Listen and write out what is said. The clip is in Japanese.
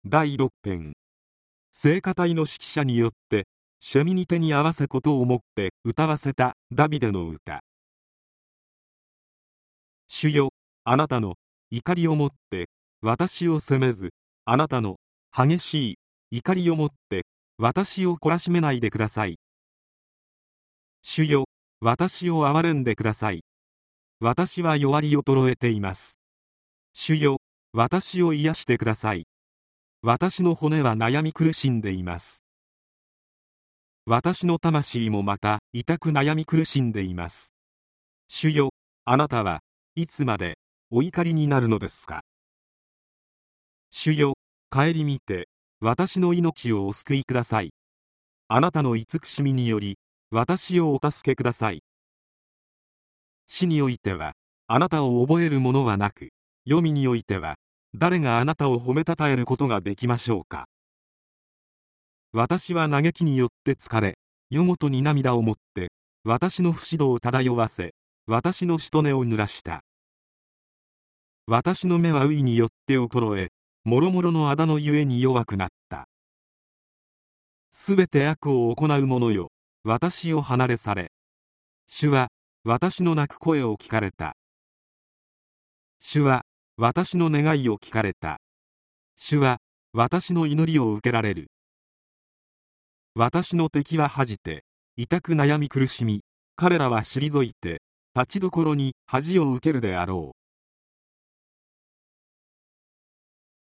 第6編。聖歌隊の指揮者によってシェミニテに合わせことをもって歌わせたダビデの歌。主よ、あなたの怒りをもって私を責めず、あなたの激しい怒りをもって私を懲らしめないでください。主よ、私を憐れんでください。私は弱り衰えています。主よ、私を癒してください。私の骨は悩み苦しんでいます。私の魂もまた痛く悩み苦しんでいます。主よ、あなたはいつまでお怒りになるのですか。主よ、顧みて私の命をお救いください。あなたの慈しみにより私をお助けください。死においてはあなたを覚えるものはなく、黄泉においては誰があなたを褒めたたえることができましょうか。私は嘆きによって疲れ、夜ごとに涙をもって私の不死道を漂わせ、私のしとねを濡らした。私の目は飢えによって衰え、もろもろの仇のゆえに弱くなった。すべて悪を行う者よ、私を離れ去れ。主は私の泣く声を聞かれた。主は私の願いを聞かれた。主は私の祈りを受けられる。私の敵は恥じて痛く悩み苦しみ、彼らは退いて立ちどころに恥を受けるであろう。